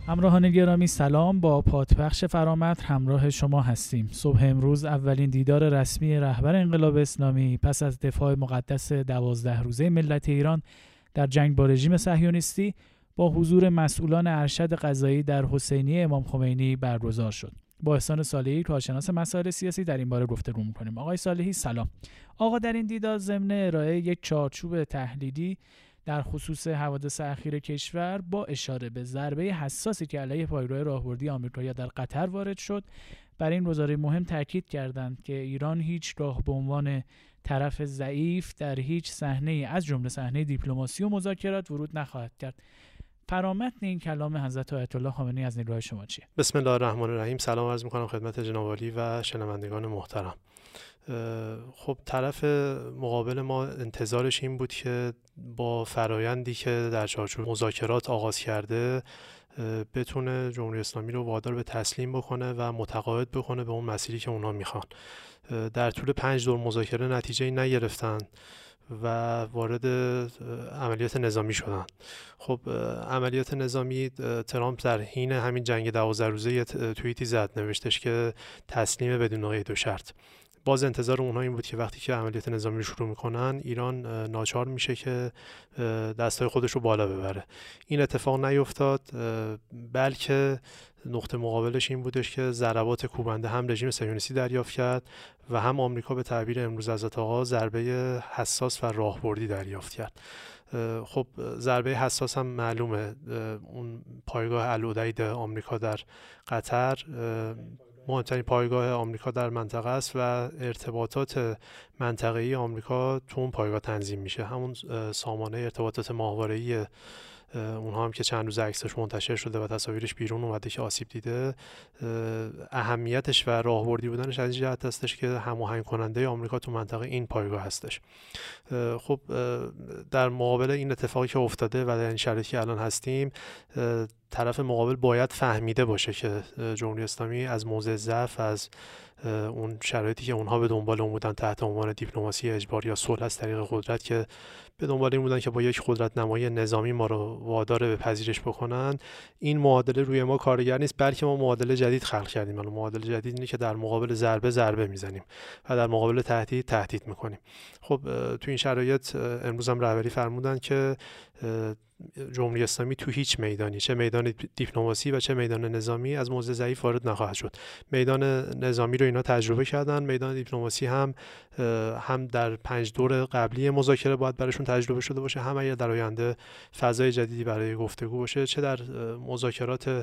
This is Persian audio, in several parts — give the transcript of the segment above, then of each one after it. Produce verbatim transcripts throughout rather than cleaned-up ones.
همراهان گرامی سلام، با پادبخش فرامتر همراه شما هستیم. صبح امروز اولین دیدار رسمی رهبر انقلاب اسلامی پس از دفاع مقدس دوازده روزه ملت ایران در جنگ با رژیم صهیونیستی با حضور مسئولان ارشد قضایی در حسینیه امام خمینی برگزار شد. با احسان صالحی کارشناس مسائل سیاسی در این باره گفتگو می‌کنیم. آقای صالحی سلام. آقا در این دیدار ضمن ارائه یک چارچوب تحلیلی در خصوص حوادث اخیر کشور با اشاره به ضربه حساسی که علیه پایگاه راهبردی آمریکایی‌ها در قطر وارد شد، بر این گزاره مهم تاکید کردند که ایران هیچگاه به عنوان طرف ضعیف در هیچ صحنه‌ای از جمله صحنه دیپلماسی و مذاکرات ورود نخواهد کرد. فرامتن این کلام حضرت آیت الله خامنه‌ای از نگاه شما چیه؟ بسم الله الرحمن الرحیم. سلام عرض می‌کنم خدمت جناب عالی و شنوندگان محترم. خب طرف مقابل ما انتظارش این بود که با فرایندی که در چارچوب مذاکرات آغاز کرده بتونه جمهوری اسلامی رو وادار به تسلیم بکنه و متقاعد بکنه به اون مسیری که اونا میخوان. در طول پنج دور مذاکره نتیجه‌ای نگرفتن و وارد عملیات نظامی شدن. خب عملیات نظامی، ترامپ در حین همین جنگ دوازده روزه یه توییتی زد، نوشتش که تسلیم بدون قید و شرط. باز انتظار اونها این بود که وقتی که عملیات نظامی رو شروع میکنن ایران ناچار میشه که دستای خودش رو بالا ببره. این اتفاق نیفتاد، بلکه نقطه مقابلش این بودش که ضربات کوبنده هم رژیم صهیونیستی دریافت کرد و هم آمریکا به تعبیر امروز حضرت آقا ضربه حساس و راهبردی دریافت کرد. خب ضربه حساس هم معلومه، اون پایگاه العدید آمریکا در قطر مهمترین پایگاه آمریکا در منطقه است و ارتباطات منطقه‌ای آمریکا تو اون پایگاه تنظیم میشه. همون سامانه ارتباطات ماهواره‌ای اونها هم که چند روز عکسش منتشر شده و تصاویرش بیرون اومده که آسیب دیده، اهمیتش و راهبردی بودنش از این جهت هستش که هماهنگ کننده آمریکا تو منطقه این پایگاه هستش. خب در مقابل این اتفاقی که افتاده و در این شرایطی که الان هستیم، طرف مقابل باید فهمیده باشه که جمهوری اسلامی از موضع ضعف، از اون شرایطی که اونها به دنبال اون بودن تحت عنوان دیپلماسی اجباری یا صلح از طریق قدرت، که به دنبال این بودن که با یک قدرت نمایی نظامی ما رو وادار به پذیرش بکنن، این معادله روی ما کارگر نیست، بلکه ما معادله جدید خلق کردیم. الان معادله جدید اینه که در مقابل ضربه ضربه میزنیم و در مقابل تهدید تهدید میکنیم. خب تو این شرایط امروز هم رهبری فرمودن که جمهوری اسلامی تو هیچ میدانی، چه میدان دیپلماسی و چه میدان نظامی، از موضع ضعیف وارد نخواهد شد. میدان نظامی رو اینا تجربه کردن، میدان دیپلماسی هم هم در پنج دور قبلی مذاکره باید براشون تجربه شده باشه، هم اگر در آینده فضای جدیدی برای گفتگو باشه، چه در مذاکرات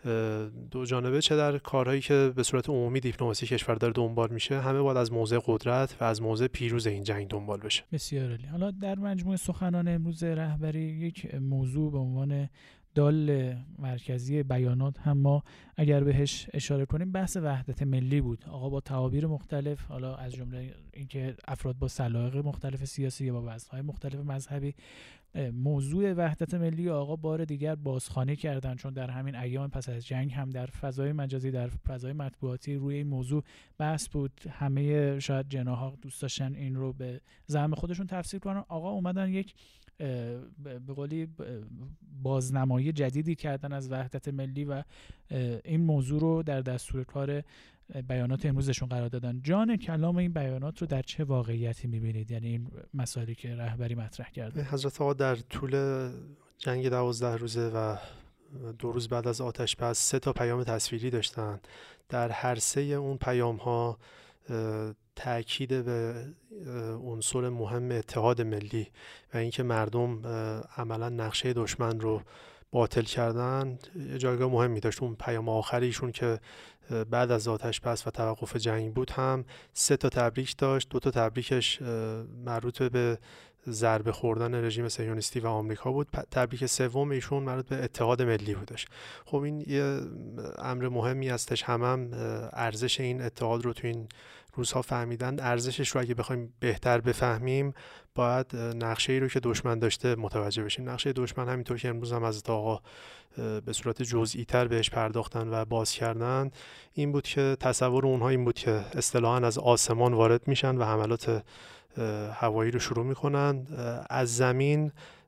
دو جانبه چه در کارهایی که به صورت عمومی دیپلماسی کشور داره دنبال میشه، همه باید از موضع قدرت و از موضع پیروز این جنگ دنبال بشه. بسیار عالی. حالا در مجموع سخنان امروز رهبری یک موضوع به عنوان دال مرکزی بیانات هم ما اگر بهش اشاره کنیم بحث وحدت ملی بود. آقا با تعابیر مختلف، حالا از جمله اینکه افراد با سلایق مختلف سیاسی یا با وضع‌های مختلف مذهبی موضوع وحدت ملی آقا بار دیگر بازخوانی کردن، چون در همین ایام پس از جنگ هم در فضای مجازی، در فضای مطبوعاتی روی این موضوع بحث بود. همه شاید جناح دوست داشتن این رو به زعم خودشون تفسیر کنن. آقا اومدن یک به قولی بازنمایی جدیدی کردن از وحدت ملی و این موضوع رو در دستور کار بیانات امروزشون قرار دادن. جان کلام این بیانات رو در چه واقعیتی میبینید؟ یعنی این مسائلی که رهبری مطرح کرده. حضرت آقا در طول جنگ دوازده روزه و دو روز بعد از آتش بس سه تا پیام تصویری داشتن. در هر سه اون پیام ها تأکید به عنصر مهم اتحاد ملی و اینکه مردم عملا نقشه دشمن رو باطل کردن جایگاه مهمی داشت. اون پیام آخریشون که بعد از آتش بس و توقف جنگ بود هم سه تا تبریک داشت. دو تا تبریکش مربوط به ضربه خوردن رژیم صهیونیستی و آمریکا بود. تبریک سوم ایشون مربوط به اتحاد ملی بودش. خب این یه امر مهمی هستش. هم هم ارزش این اتحاد رو تو این روزها فهمیدن. ارزشش رو اگه بخوایم بهتر بفهمیم باید نقشه ای رو که دشمن داشته متوجه بشیم. نقشه دشمن همینطور که امروز هم از آقا به صورت جزئی تر بهش پرداختن و باز کردن این بود که تصور اونها این بود که اصطلاحاً از آسمان وارد میشن و حملات هوایی رو شروع میکنن. از زمین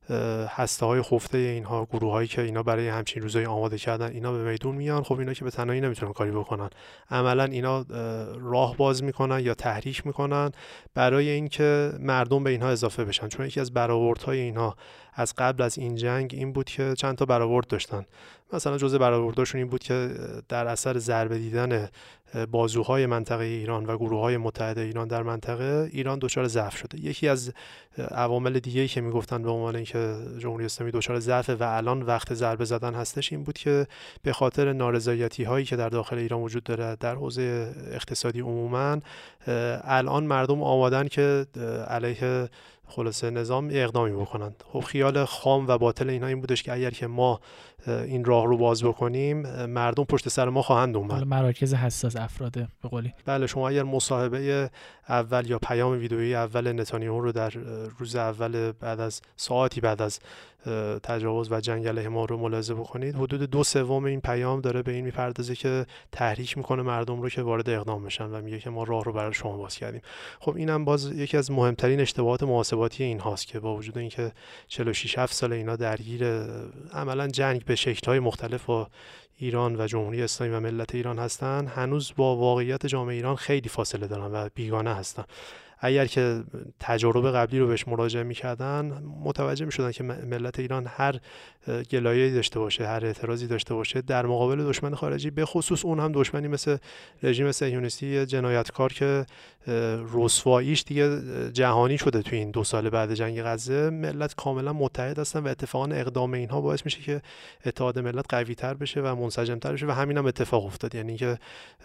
هسته های خفته اینها، گروه هایی که اینا برای همچین روزای آماده کردن، اینا به میدون میان. خب اینا که به تنهایی نمیتونن کاری بکنن، عملا اینا راه باز میکنن یا تحریک میکنن برای اینکه مردم به اینها اضافه بشن. چون یکی از برآوردهای اینها از قبل از این جنگ این بود که چند تا برآورد داشتن. مثلا جزء برآورداشون این بود که در اثر ضربه دیدن بازوهای منطقه ایران و گروه‌های متحد ایران در منطقه، ایران دچار ضعف شده. یکی از عوامل دیگه‌ای که میگفتن به عنوان اینکه جمهوری اسلامی دچار ضعف و الان وقت ضربه زدن هستش این بود که به خاطر نارضایتی‌هایی که در داخل ایران وجود داره در حوزه اقتصادی عموماً، الان مردم آمادن که علیه خلاصه نظام اقدامی بکنند. خب خیال خام و باطل اینا این بودش که اگر که ما این راه رو باز بکنیم مردم پشت سر ما خواهند اومد. مراکز حساس افراده به قولی. بله، شما اگر مصاحبه اول یا پیام ویدئویی اول نتانیاهو رو در روز اول بعد از ساعتی بعد از تجاوز و جنگ علیه ما رو ملاحظه بکنید، حدود دو سوم این پیام داره به این میپردازه که تحریک میکنه مردم رو که وارد اقدام بشن و میگه که ما راه رو برای شما باز کردیم. خب اینم باز یکی از مهمترین اشتباهات محاسباتی این هاست که با وجود اینکه چهل و شش هفت سال اینا درگیر عملا جنگ به شکل‌های مختلف با ایران و جمهوری اسلامی و ملت ایران هستن، هنوز با واقعیت جامعه ایران خیلی فاصله دارن و بیگانه هستن. اگر که تجارب قبلی رو بهش مراجعه می‌کردن متوجه می‌شدن که ملت ایران هر گلایه‌ای داشته باشه، هر اعتراضی داشته باشه در مقابل دشمن خارجی، به خصوص اون هم دشمنی مثل رژیم صهیونیستی جنایتکار که رسواییش دیگه جهانی شده توی این دو سال بعد جنگ غزه، ملت کاملا متحد هستن و اتفاقا اقدام اینها باعث میشه که اتحاد ملت قوی‌تر بشه و منسجم‌تر بشه و همین هم اتفاق افتاد. یعنی که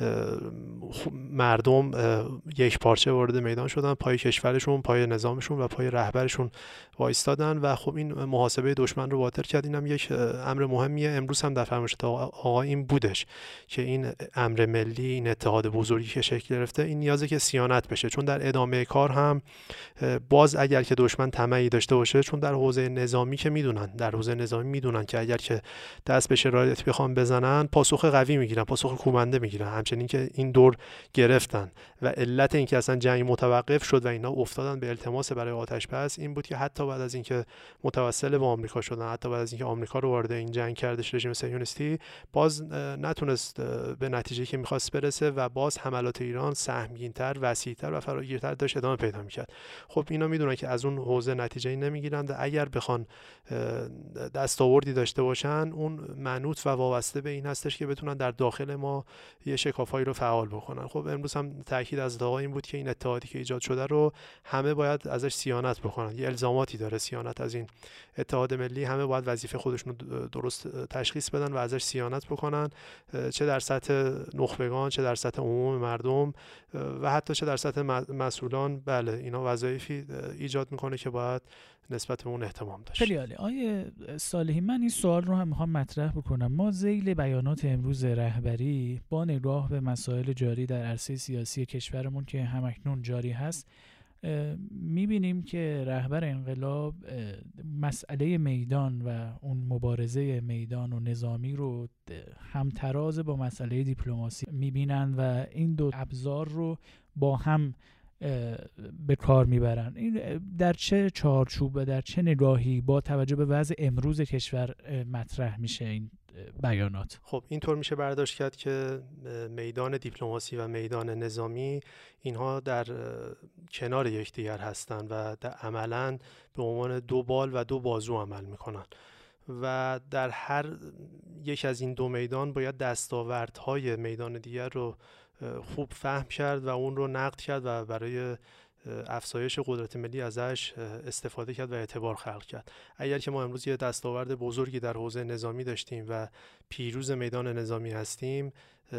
مردم یک پارچه وارد میدان شدن، پای کشورشون، پای نظامشون و پای رهبرشون وایستادن و خب این محاسبه دشمن رو باطل کرد. اینم یک امر مهمیه. امروز هم در فرمایشات آقا این بودش که این امر ملی، این اتحاد بزرگی که شکل گرفته، این نیازه که صیانت بشه، چون در ادامه کار هم باز اگر که دشمن طمعی داشته باشه، چون در حوزه نظامی که میدونن در حوزه نظامی میدونن که اگر که دست به شرایط بخوام بزنن پاسخ قوی میگیرن، پاسخ کوبنده میگیرن، همچنین که این دور گرفتن و علت اینکه اصلا جنگ متوقف شد و اینا افتادن به التماس برای آتش بس این بود که حتی بعد از اینکه متوسل با آمریکا شدن، حتی بعد از اینکه آمریکا رو وارد این جنگ کردش رژیم صهیونیستی، باز نتونست به نتیجه‌ای که می‌خواست برسه و باز حملات ایران سهمگین‌تر، وسیع‌تر و فراگیرتر داشت ادامه پیدا می‌کرد. خب اینا میدونن که از اون حوزه نتیجه‌ای نمیگیرن و اگر بخوان دستاوردی داشته باشن اون منوط و وابسته به این هستش که بتونن در داخل ما یه شکافایی رو فعال بکنن. خب امروز هم تاکید از آقا این بود که این اتحادی که ایجاد شده رو همه باید ازش صیانت بکنن. یه الزاماتی داره صیانت از این اتحاد ملی، همه باید وظیفه خودشون رو درست تشخیص بدن و ازش صیانت بکنن، چه در سطح نخبگان، چه در سطح عموم مردم و حتی چه در سطح مسئولان. بله اینا وظایفی ایجاد میکنه که باید نسبت به اون اهتمام داشت. خیلی عالی. آیه صالحی، من این سوال رو هم میخوام مطرح بکنم. ما ذیل بیانات امروز رهبری با نگاه به مسائل جاری در عرصه سیاسی کشورمون که همکنون جاری هست، میبینیم که رهبر انقلاب مسئله میدان و اون مبارزه میدان و نظامی رو همتراز با مسئله دیپلماسی میبینن و این دو ابزار رو با هم به کار میبرن. این در چه چارچوب و در چه نگاهی با توجه به وضع امروز کشور مطرح میشه این بیانات؟ خب اینطور میشه برداشت کرد که میدان دیپلماسی و میدان نظامی اینها در کنار یکدیگر هستند و در عملاً به عنوان دو بال و دو بازو عمل میکنن و در هر یک از این دو میدان باید دستاوردهای میدان دیگر رو خوب فهم کرد و اون رو نقد کرد و برای افزایش قدرت ملی ازش استفاده کرد و اعتبار خلق کرد. اگر که ما امروز یه دستاورد بزرگی در حوزه نظامی داشتیم و پیروز میدان نظامی هستیم،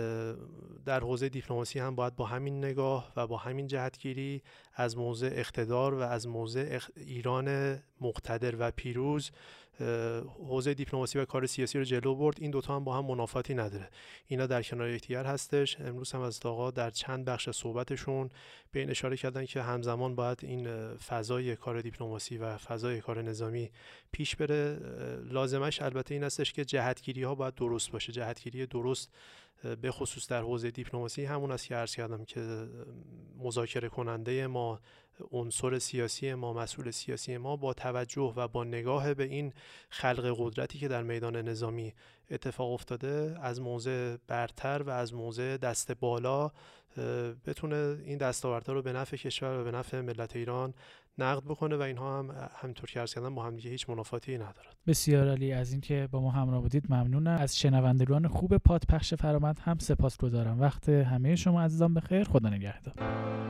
در حوزه دیپلماسی هم باید با همین نگاه و با همین جهتگیری از موضع اقتدار و از موضع ایران مقتدر و پیروز حوزه دیپلماسی و کار سیاسی رو جلو برد. این دوتا هم با هم منافاتی نداره، اینا در کنار یکدیگر هستش. امروز هم از آقا در چند بخش صحبتشون به این اشاره کردن که همزمان باید این فضای کار دیپلماسی و فضای کار نظامی پیش بره. لازمش البته این هستش که جهتگیری ها باید درست باشه. جهتگیری درست به خصوص در حوزه دیپلماسی همون است که عرض کردم که مذاکره کننده ما عنصر سیاسی ما، مسئول سیاسی ما، با توجه و با نگاه به این خلق قدرتی که در میدان نظامی اتفاق افتاده، از موضع برتر و از موضع دست بالا بتونه این دستاوردها رو به نفع کشور و به نفع ملت ایران نقد بکنه و اینها هم همینطور که عرض کردم با هم دیگه هیچ منافاتی ندارد. بسیار عالی. از اینکه با ما همراه بودید ممنونم. از شنوندگان خوب پادپخش فرامد هم سپاسگزارم. وقت همه شما عزیزان بخیر. خدا نگهدار.